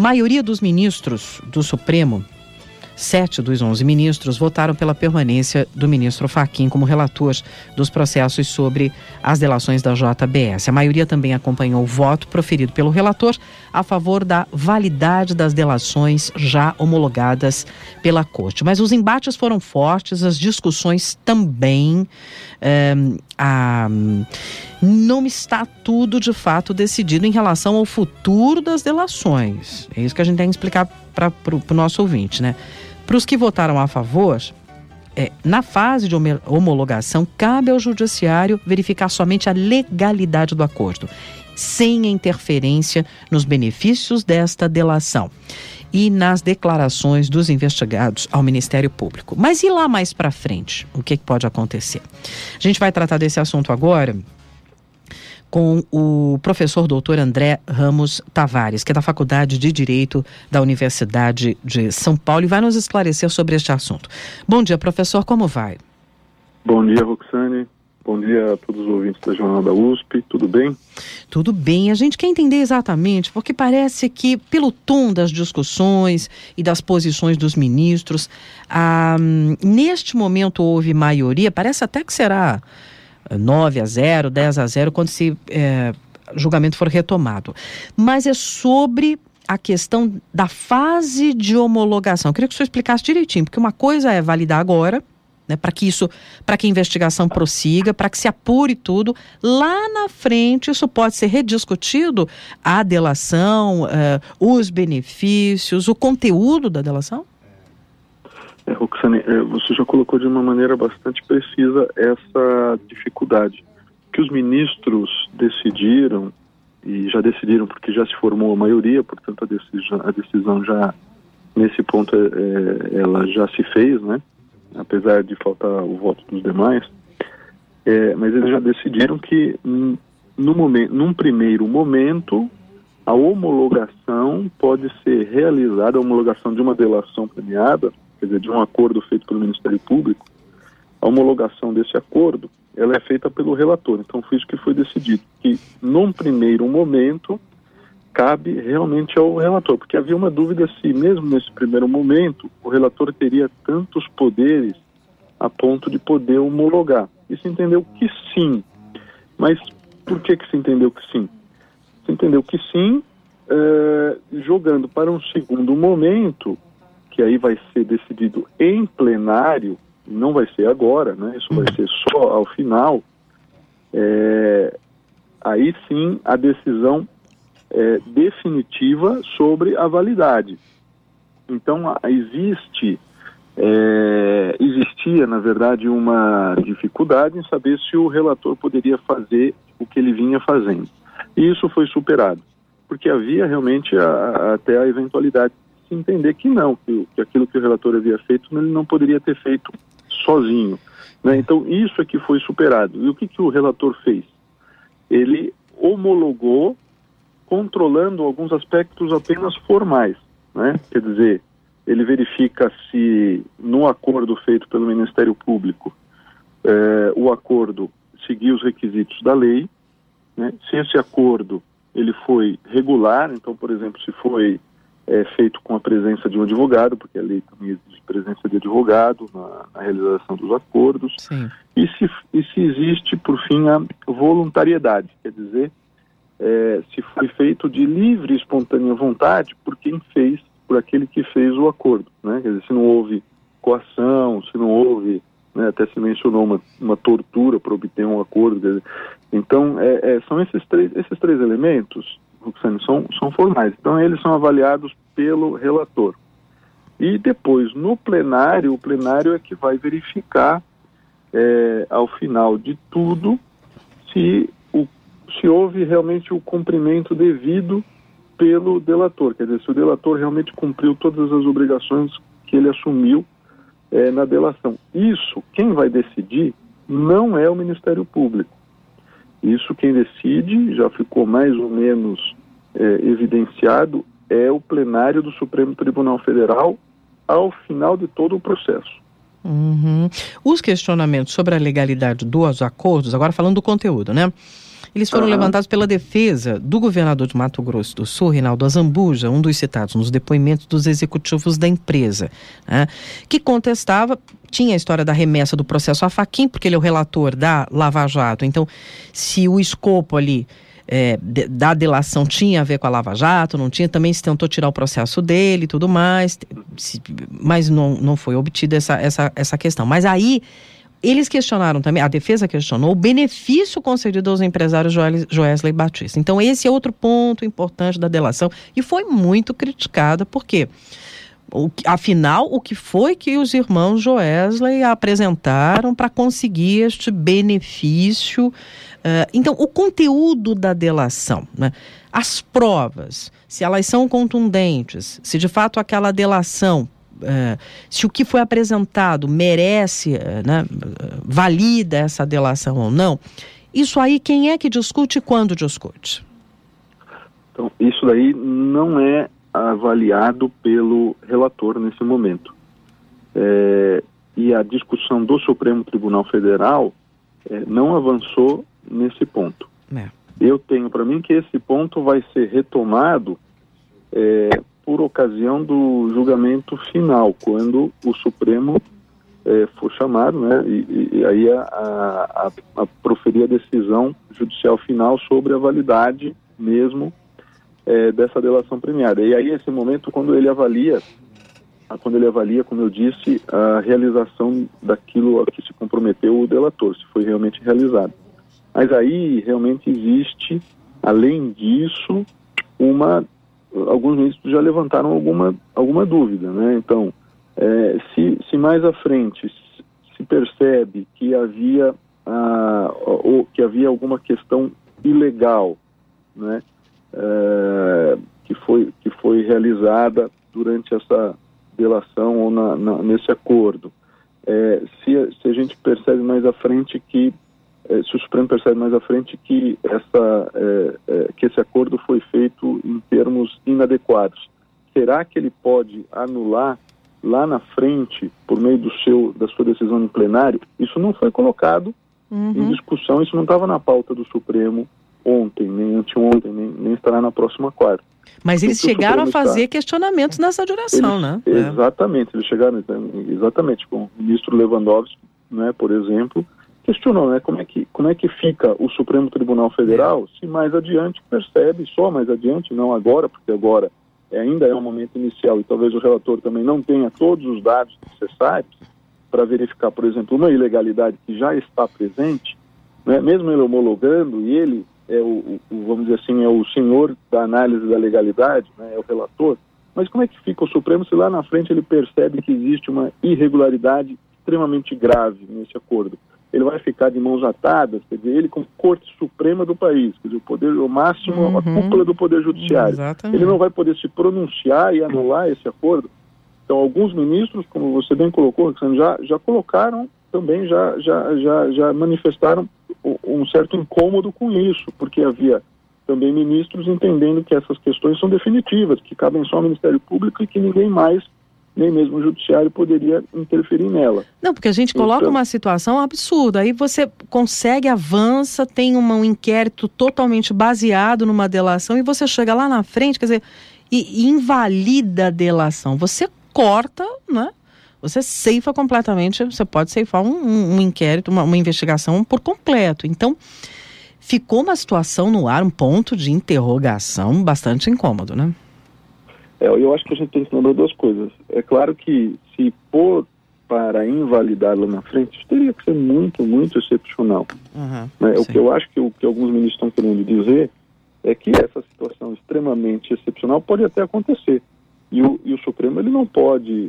maioria dos ministros do Supremo, 7 dos 11 ministros, votaram pela permanência do ministro Fachin como relator dos processos sobre as delações da JBS. A maioria também acompanhou o voto proferido pelo relator a favor da validade das delações já homologadas pela Corte. Mas os embates foram fortes, as discussões também. Não está tudo de fato decidido em relação ao futuro das delações. É isso que a gente tem que explicar para o nosso ouvinte, né? Para os que votaram a favor, na fase de homologação, cabe ao Judiciário verificar somente a legalidade do acordo, sem interferência nos benefícios desta delação e nas declarações dos investigados ao Ministério Público. Mas e lá mais para frente? O que pode acontecer? A gente vai tratar desse assunto agora com o professor doutor André Ramos Tavares, que é da Faculdade de Direito da Universidade de São Paulo, e vai nos esclarecer sobre este assunto. Bom dia, professor, como vai? Bom dia, Roxane. Bom dia a todos os ouvintes da Jornal da USP, tudo bem? Tudo bem, a gente quer entender exatamente, porque parece que pelo tom das discussões e das posições dos ministros, neste momento houve maioria, parece até que será 9-0, 10-0, quando o julgamento for retomado. Mas é sobre a questão da fase de homologação. Eu queria que o senhor explicasse direitinho, porque uma coisa é validar agora, né, para que a investigação prossiga, para que se apure tudo. Lá na frente, isso pode ser rediscutido, a delação, os benefícios, o conteúdo da delação? Roxane, você já colocou de uma maneira bastante precisa essa dificuldade. Que os ministros decidiram, e já decidiram porque já se formou a maioria, portanto a decisão já, nesse ponto, ela já se fez, né? Apesar de faltar o voto dos demais, mas eles já decidiram que num primeiro momento a homologação pode ser realizada, a homologação de uma delação premiada, quer dizer, de um acordo feito pelo Ministério Público. A homologação desse acordo, ela é feita pelo relator. Então foi isso que foi decidido, que num primeiro momento cabe realmente ao relator, porque havia uma dúvida se mesmo nesse primeiro momento o relator teria tantos poderes a ponto de poder homologar. E se entendeu que sim. Mas por que se entendeu que sim? Se entendeu que sim, jogando para um segundo momento, que aí vai ser decidido em plenário, não vai ser agora, né? Isso vai ser só ao final, aí sim a decisão definitiva sobre a validade. Então existia, na verdade, uma dificuldade em saber se o relator poderia fazer o que ele vinha fazendo. E isso foi superado, porque havia realmente até a eventualidade de se entender que não, que aquilo que o relator havia feito ele não poderia ter feito sozinho, né? Então isso é que foi superado. E o que o relator fez? Ele homologou controlando alguns aspectos apenas formais, né? Quer dizer, ele verifica se no acordo feito pelo Ministério Público o acordo seguiu os requisitos da lei, né? Se esse acordo ele foi regular, então, por exemplo, se foi feito com a presença de um advogado, porque a lei também exige presença de advogado na realização dos acordos. Sim. E se existe, por fim, a voluntariedade, quer dizer, se foi feito de livre e espontânea vontade por aquele que fez o acordo, né? Quer dizer, se não houve coação, se não houve, né, até se mencionou uma tortura para obter um acordo, quer dizer, então são esses três elementos, Roxane, são formais, então eles são avaliados pelo relator. E depois, no plenário, o plenário é que vai verificar, ao final de tudo, se houve realmente o cumprimento devido pelo delator, quer dizer, se o delator realmente cumpriu todas as obrigações que ele assumiu na delação. Isso, quem vai decidir não é o Ministério Público. Isso quem decide, já ficou mais ou menos evidenciado, é o plenário do Supremo Tribunal Federal ao final de todo o processo. Uhum. Os questionamentos sobre a legalidade dos acordos, agora falando do conteúdo, né? eles foram levantados pela defesa do governador de Mato Grosso do Sul, Reinaldo Azambuja, um dos citados nos depoimentos dos executivos da empresa, né, que contestava, tinha a história da remessa do processo à Fachin, porque ele é o relator da Lava Jato. Então, se o escopo ali da delação tinha a ver com a Lava Jato, não tinha, também se tentou tirar o processo dele e tudo mais, mas não foi obtida essa questão. Mas aí, eles questionaram também, a defesa questionou o benefício concedido aos empresários Joesley Batista. Então, esse é outro ponto importante da delação e foi muito criticada, porque afinal, o que foi que os irmãos Joesley apresentaram para conseguir este benefício? Então, o conteúdo da delação, né? As provas, se elas são contundentes, se de fato aquela delação, se o que foi apresentado merece, né, valida essa delação ou não, isso aí quem é que discute e quando discute? Então, isso daí não é avaliado pelo relator nesse momento. E a discussão do Supremo Tribunal Federal não avançou nesse ponto. Eu tenho para mim que esse ponto vai ser retomado por ocasião do julgamento final, quando o Supremo for chamado, né, e aí a proferir a decisão judicial final sobre a validade mesmo dessa delação premiada. E aí, esse momento, quando ele avalia, como eu disse, a realização daquilo a que se comprometeu o delator, se foi realmente realizado. Mas aí, realmente existe, além disso, alguns ministros já levantaram alguma dúvida, né? Então, se mais à frente se percebe que havia alguma questão ilegal, né, que foi realizada durante essa delação ou nesse acordo, se a gente percebe mais à frente que se o Supremo percebe mais à frente que esse acordo foi feito em termos inadequados, será que ele pode anular lá na frente, por meio da sua decisão em plenário? Isso não foi colocado em discussão, isso não estava na pauta do Supremo ontem, nem anteontem, nem estará na próxima quarta. Mas eles chegaram a fazer questionamentos nessa direção, né? Exatamente, eles chegaram, exatamente, com o ministro Lewandowski, né, por exemplo, questionou, né, como é que fica o Supremo Tribunal Federal se mais adiante percebe, só mais adiante, não agora, porque agora ainda é um momento inicial e talvez o relator também não tenha todos os dados necessários para verificar, por exemplo, uma ilegalidade que já está presente, né, mesmo ele homologando, e ele vamos dizer assim, é o senhor da análise da legalidade, né, é o relator, mas como é que fica o Supremo se lá na frente ele percebe que existe uma irregularidade extremamente grave nesse acordo? Ele vai ficar de mãos atadas, quer dizer, ele como Corte Suprema do país, quer dizer, o máximo, a cúpula do Poder Judiciário. Exatamente. Ele não vai poder se pronunciar e anular esse acordo. Então, alguns ministros, como você bem colocou, já colocaram, também já manifestaram um certo incômodo com isso, porque havia também ministros entendendo que essas questões são definitivas, que cabem só ao Ministério Público e que ninguém mais, nem mesmo o Judiciário, poderia interferir nela. Não, porque a gente coloca uma situação absurda, aí você consegue, avança, tem um inquérito totalmente baseado numa delação e você chega lá na frente, quer dizer, e invalida a delação. Você corta, né? Você ceifa completamente, você pode ceifar um inquérito, uma investigação por completo. Então, ficou uma situação no ar, um ponto de interrogação bastante incômodo, né? Eu acho que a gente tem que lembrar duas coisas. É claro que se for para invalidar lá na frente, isso teria que ser muito, muito excepcional. Né? O que eu acho que alguns ministros estão querendo dizer é que essa situação extremamente excepcional pode até acontecer. E o Supremo ele não pode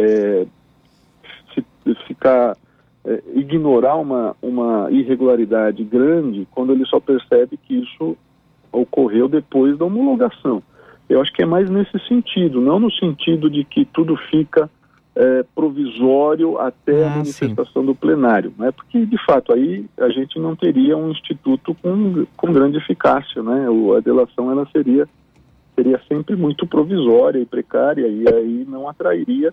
ignorar uma irregularidade grande quando ele só percebe que isso ocorreu depois da homologação. Eu acho que é mais nesse sentido, não no sentido de que tudo fica provisório até a manifestação do plenário, né? Porque, de fato, aí a gente não teria um instituto com grande eficácia, né? A delação ela seria sempre muito provisória e precária, e aí não atrairia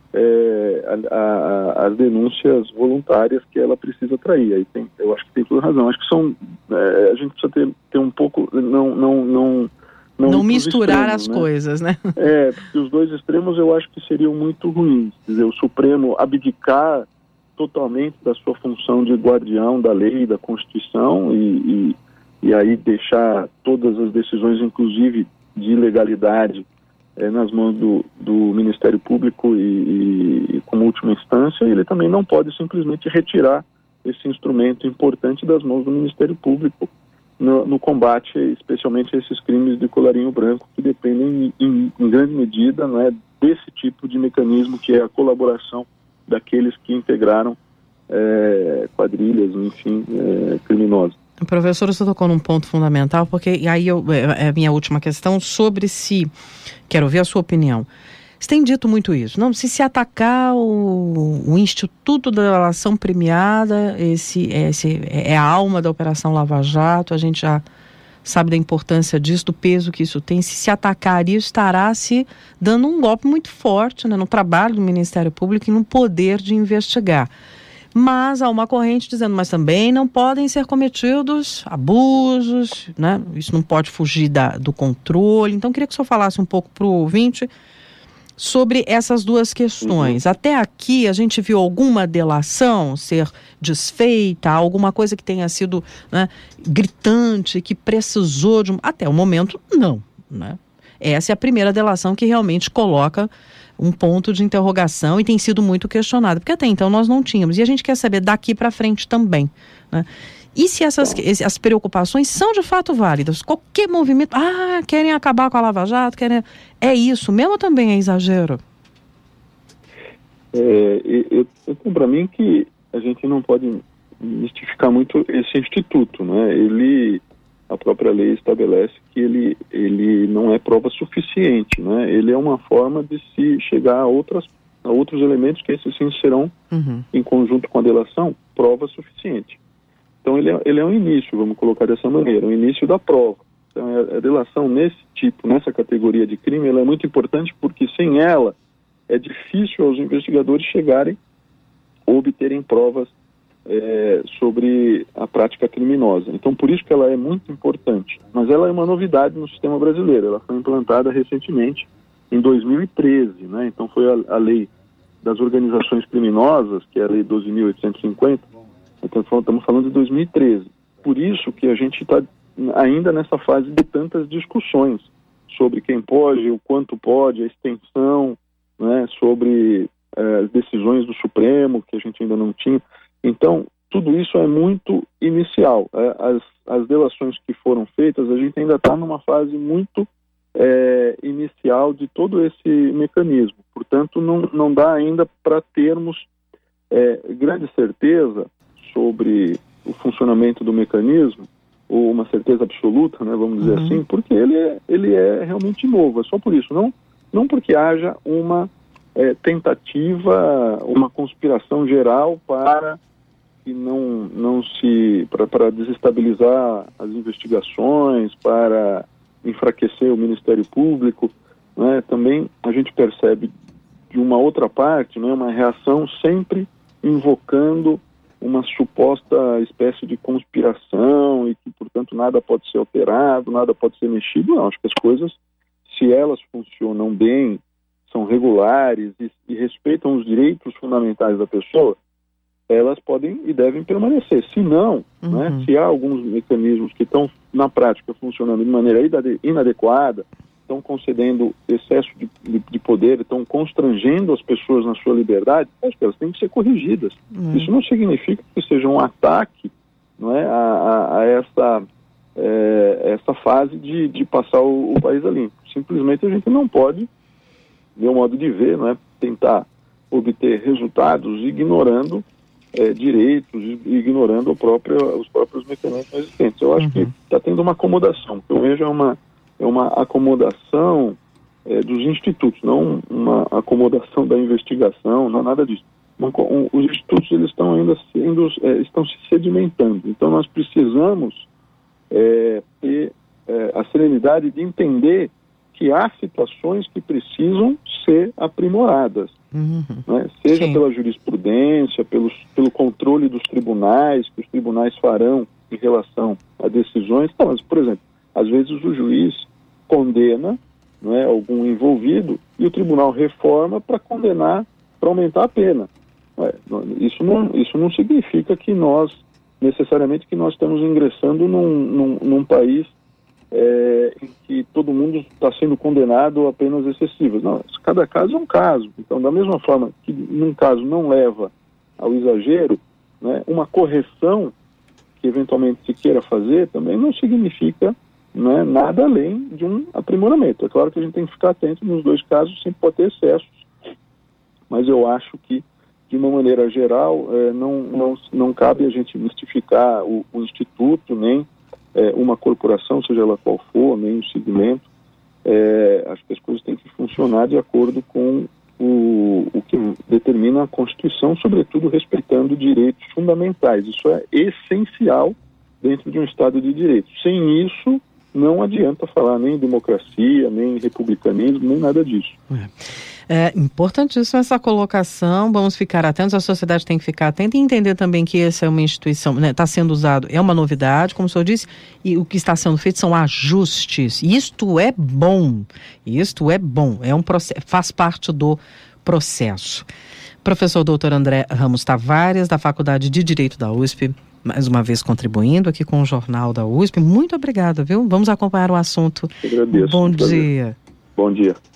as denúncias voluntárias que ela precisa trair. Aí eu acho que tem toda razão. Acho que a gente precisa ter um pouco, não misturar extremos, as coisas, né? Porque os dois extremos eu acho que seriam muito ruins. Quer dizer, o Supremo abdicar totalmente da sua função de guardião da lei e da Constituição e aí deixar todas as decisões, inclusive de ilegalidade, nas mãos do Ministério Público e como última instância. Ele também não pode simplesmente retirar esse instrumento importante das mãos do Ministério Público no combate, especialmente a esses crimes de colarinho branco, que dependem em grande medida, né, desse tipo de mecanismo, que é a colaboração daqueles que integraram quadrilhas, enfim, criminosas. Professor, você tocou num ponto fundamental, porque aí é a minha última questão sobre quero ouvir a sua opinião. Você tem dito muito isso, não? Se atacar o Instituto da Delação Premiada, é a alma da Operação Lava Jato, a gente já sabe da importância disso, do peso que isso tem. Se atacar isso, estará se dando um golpe muito forte, né, no trabalho do Ministério Público e no poder de investigar. Mas há uma corrente dizendo, mas também não podem ser cometidos abusos, né? Isso não pode fugir do controle. Então, queria que o senhor falasse um pouco para o ouvinte sobre essas duas questões. Até aqui, a gente viu alguma delação ser desfeita, alguma coisa que tenha sido, né, gritante, que precisou de até o momento, não, né? Essa é a primeira delação que realmente coloca um ponto de interrogação e tem sido muito questionado, porque até então nós não tínhamos. E a gente quer saber daqui para frente também, né? E se as preocupações são de fato válidas? Qualquer movimento, querem acabar com a Lava Jato, é isso mesmo ou também é exagero? Eu tenho para mim que a gente não pode mistificar muito esse instituto, né? A própria lei estabelece que ele não é prova suficiente, né? Ele é uma forma de se chegar a outros elementos que esses sim serão, em conjunto com a delação, prova suficiente. Então ele é um início, vamos colocar dessa maneira, um início da prova. Então a delação nessa categoria de crime, ela é muito importante porque sem ela é difícil aos investigadores chegarem ou obterem provas sobre a prática criminosa. Então, por isso que ela é muito importante. Mas ela é uma novidade no sistema brasileiro. Ela foi implantada recentemente, em 2013, né? Então, foi a lei das organizações criminosas, que é a lei 12.850. Então, estamos falando de 2013. Por isso que a gente está ainda nessa fase de tantas discussões sobre quem pode, o quanto pode, a extensão, né? Sobre as decisões do Supremo, que a gente ainda não tinha. Então, tudo isso é muito inicial. As delações que foram feitas, a gente ainda está numa fase muito inicial de todo esse mecanismo. Portanto, não dá ainda para termos grande certeza sobre o funcionamento do mecanismo, ou uma certeza absoluta, né, vamos dizer assim, porque ele é realmente novo. É só por isso, não porque haja uma tentativa, uma conspiração geral para para desestabilizar as investigações, para enfraquecer o Ministério Público, né? Também a gente percebe de uma outra parte, né, uma reação sempre invocando uma suposta espécie de conspiração e que, portanto, nada pode ser alterado, nada pode ser mexido. Não, acho que as coisas, se elas funcionam bem, são regulares e respeitam os direitos fundamentais da pessoa, elas podem e devem permanecer. Se não, né, se há alguns mecanismos que estão, na prática, funcionando de maneira inadequada, estão concedendo excesso de poder, estão constrangendo as pessoas na sua liberdade, acho que elas têm que ser corrigidas. Isso não significa que seja um ataque, não é, a essa fase de passar o país a limpo. Simplesmente a gente não pode, meu modo de ver, não é, tentar obter resultados ignorando direitos, ignorando os próprios mecanismos existentes. Eu acho que está tendo uma acomodação. O que eu vejo é uma acomodação dos institutos, não uma acomodação da investigação, não nada disso. Os institutos eles estão ainda estão se sedimentando. Então nós precisamos ter a serenidade de entender que há situações que precisam ser aprimoradas, né? Seja Sim. pela jurisprudência, pelo controle dos tribunais, que os tribunais farão em relação a decisões. Não, mas, por exemplo, às vezes o juiz condena, não é, algum envolvido e o tribunal reforma para condenar, para aumentar a pena. Isso não significa que necessariamente que nós estamos ingressando num país em que todo mundo está sendo condenado a penas excessivas. Não, cada caso é um caso. Então, da mesma forma que num caso não leva ao exagero, né, uma correção que eventualmente se queira fazer também não significa, né, nada além de um aprimoramento. É claro que a gente tem que ficar atento nos dois casos, sempre pode ter excessos, mas eu acho que, de uma maneira geral, não cabe a gente mistificar o Instituto, nem uma corporação, seja ela qual for, nem um segmento. Acho que as coisas têm que funcionar de acordo com o que determina a Constituição, sobretudo respeitando direitos fundamentais. Isso é essencial dentro de um Estado de Direito. Sem isso, não adianta falar nem em democracia, nem em republicanismo, nem nada disso. É importantíssima essa colocação, vamos ficar atentos, a sociedade tem que ficar atenta e entender também que essa é uma instituição, né, está sendo usado, é uma novidade, como o senhor disse, e o que está sendo feito são ajustes. Isto é bom, é um processo, faz parte do processo. Professor Dr. André Ramos Tavares, da Faculdade de Direito da USP, mais uma vez contribuindo aqui com o Jornal da USP. Muito obrigada, viu? Vamos acompanhar o assunto. Eu agradeço. Bom dia. Bom dia.